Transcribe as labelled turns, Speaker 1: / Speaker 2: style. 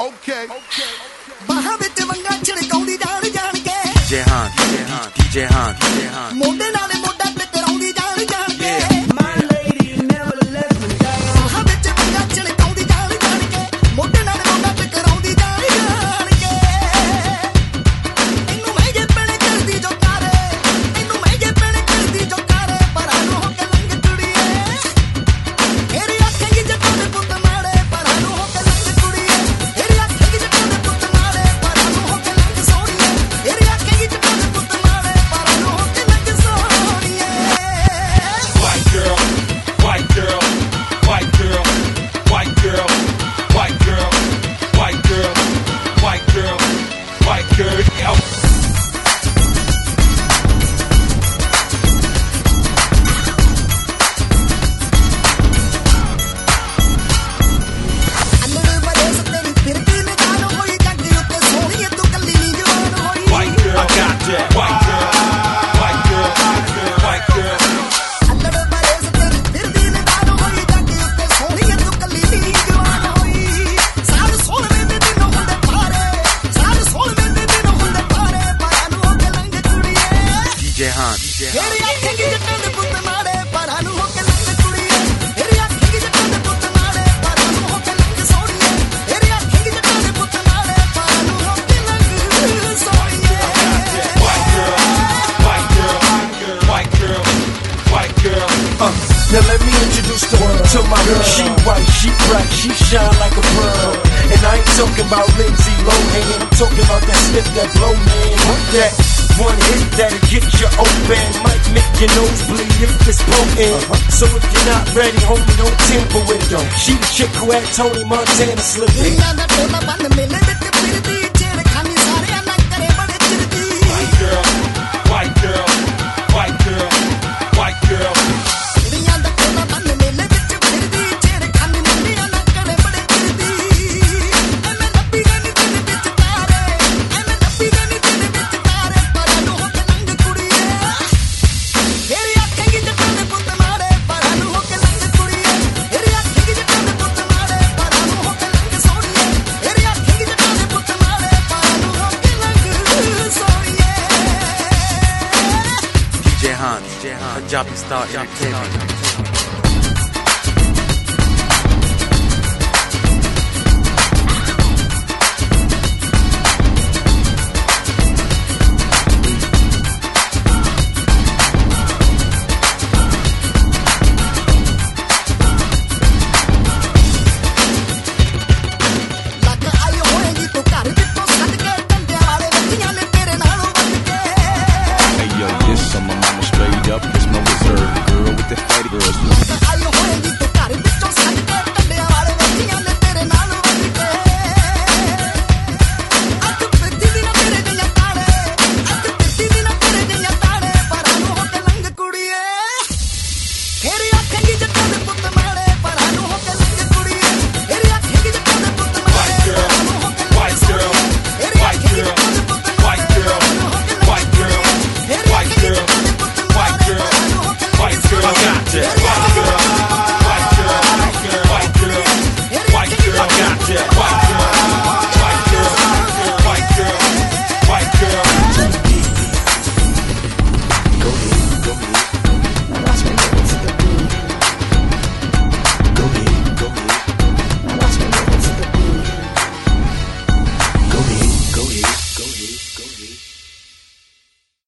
Speaker 1: Okay.
Speaker 2: ਬਾਹਾਂ ਵਿੱਚ ਮੰਗਾ ਛਿੜਕਾਉਂਦੀ ਜਾਣ ਜਾਣ ਕੇ
Speaker 3: DJ Han
Speaker 2: ਮੋਢੇ ਨਾਲ ਮੋਢਾ ਟਕਰਾਉਂਦੀ ਜਾਣ ਜਾਣ ਕੇ
Speaker 4: My lady never let me down.
Speaker 2: ਬਾਹਾਂ ਵਿੱਚ ਮੰਗਾ ਛਿੜਕਾਉਂਦੀ ਜਾਣ ਜਾਣ ਕੇ ਮੋਢੇ ਨਾਲ ਮੋਢਾ ਟਕਰਾਉਂਦੀ ਜਾਣ ਜਾਣ ਕੇ ਇਹਨੂੰ ਮੈਂ ਜੇ ਪਣ ਕਰਦੀ ਜੋ ਕਾਰੇ ਇਹਨੂੰ ਮੈਂ ਜੇ ਪਣ ਕਰਦੀ ਜੋ ਕਾਰੇ ਪਰਾਂ ਨੂੰ ਹੋ ਕੇ ਲੰਘ ਕੁੜੀਏ ਮੇਰੀ ਅੱਖਾਂ ਦੀ ਜੱਟਾਂ ਦੇ ਪੁੱਤ ਮਾੜੇ ਪਰਾਂ ਨੂੰ ਹੋ ਕੇ ਲੰਘ ਕੁੜੀਏ ਮੇਰੀ ਅੱਖਾਂ ਦੀ ਜੱਟਾਂ ਦੇ ਪੁੱਤ ਮਾੜੇ ਪਰਾਂ ਨੂੰ ਹੋ ਕੇ ਲੰਘ ਸੋਹਣੀਏ ਮੇਰੀ ਅੱਖਾਂ ਦੀ ਜੱਟਾਂ ਦੇ ਪੁੱਤ ਮਾੜੇ ਪਰਾਂ ਨੂੰ ਹੋ ਕੇ ਲੰਘ ਸੋਹਣੀਏ
Speaker 5: White girl, white girl, white girl, white girl, white girl, white girl, white girl, white girl, yo.
Speaker 2: ਅੰਦਰ ਬੜੇ ਸਤੇਰੀ ਫਿਰਦੀ ਨੇ ਜਾਨ ਹੋਈ ਜੱਗ ਉੱਤੇ ਸੋਹਣੀਏ ਤੂੰ ਕੱਲੀ ਨਹੀਂ ਜਵਾਨ ਹੋਈ
Speaker 5: White girl, I got that. White girl, white girl, white girl.
Speaker 2: ਅੰਦਰ ਬੜੇ ਸਤੇਰੀ ਫਿਰਦੀ ਨੇ ਜਾਨ ਹੋਈ ਜੱਗ ਉੱਤੇ ਸੋਹਣੀਏ ਤੂੰ ਕੱਲੀ ਨਹੀਂ ਜਵਾਨ ਹੋਈ ਸਾਲ ਸੋਹਣੇ ਦੇ ਦਿਨ ਹੁੰਦੇ ਪਾਰੇ ਸਾਲ ਸੋਹਣੇ ਦੇ ਦਿਨ ਹੁੰਦੇ ਪਾਰੇ ਪਰਾਂ ਨੂੰ ਹੋ ਕੇ ਲੰਘ ਕੁੜੀਏ
Speaker 3: DJ Han
Speaker 2: ਮੇਰੀ ਅੱਖਾਂ ਦੀ ਜੱਟਾਂ ਦੇ ਪੁੱਤ ਮਾੜੇ ਪਰਾਂ ਨੂੰ ਹੋ ਕੇ ਲੰਘ ਕੁੜੀਏ ਮੇਰੀ ਅੱਖਾਂ ਦੀ ਜੱਟਾਂ ਦੇ ਪੁੱਤ ਮਾੜੇ ਪਰਾਂ ਨੂੰ ਹੋ ਕੇ ਲੰਘ ਸੋਹਣੀਏ ਮੇਰੀ ਅੱਖਾਂ ਦੀ ਜੱਟਾਂ ਦੇ ਪੁੱਤ ਮਾੜੇ ਪਰਾਂ ਨੂੰ ਹੋ ਕੇ ਲੰਘ ਸੋਹਣੀਏ
Speaker 5: White girl, white girl, white girl, white girl.
Speaker 4: Now let me introduce the world to my girl. She white, she bright, she shine like a pearl. And I ain't talking about Lindsay Lohan. I'm talking about that slip that blow, man. That one hit that'll get you open. Might make your nose bleed if it's potent. So if you're not ready, homie, don't tamper with it. She the chick who had Tony Montana slipping.
Speaker 2: ਦੁਨੀਆ ਦਾ ਟੋਲਾ ਬੰਨ ਮੇਲੇ ਵਿੱਚ ਫਿਰਦੀ ਛੇੜਖਾਨੀ ਸਾਰਿਆਂ ਨਾਲ ਕਰੇ ਬੜੇ ਚਿਰਦੀ
Speaker 5: White girl, white girl, white girl, white girl.
Speaker 2: ਦੁਨੀਆ ਦਾ ਟੋਲਾ ਬੰਨ ਮੇਲੇ ਵਿੱਚ ਫਿਰਦੀ ਛੇੜਖਾਨੀ ਮੁੰਡਿਆਂ ਨਾਲ ਕਰੇ ਬੜੇ ਚਿਰਦੀ ਐਵੇਂ ਲੱਭੀ ਗਈ ਦਿਲ ਵਿੱਚ ਤਾਰੇ ਐਵੇਂ ਲੱਭੀ ਗਈ ਦਿਲ ਵਿੱਚ ਤਾਰੇ ਪਰਾਂ ਨੂੰ ਹੋ ਕੇ ਲੰਘ ਕੁੜੀਏ ਮੇਰੀ ਅੱਖਾਂ ਦੀ ਜੱਟਾਂ ਦੇ ਪੁੱਤ ਮਾੜੇ ਪਰਾਂ ਨੂੰ ਹੋ ਕੇ ਲੰਘ ਕੁੜੀਏ ਮੇਰੀ ਅੱਖਾਂ ਦੀ ਜੱਟਾਂ ਦੇ ਪੁੱਤ ਮਾੜੇ ਪਰਾਂ ਨੂੰ ਹੋ ਕੇ ਲੰਘ ਸੋਹਣੀਏ ਮੇਰੀ ਅੱਖਾਂ ਦੀ ਜੱਟਾਂ ਦੇ ਪੁੱਤ ਮਾੜੇ ਪਰਾਂ ਨੂੰ ਹੋ ਕੇ ਲੰਘ ਸੋਹਣੀਏ
Speaker 3: DJ Han Punjabi Star Entertainment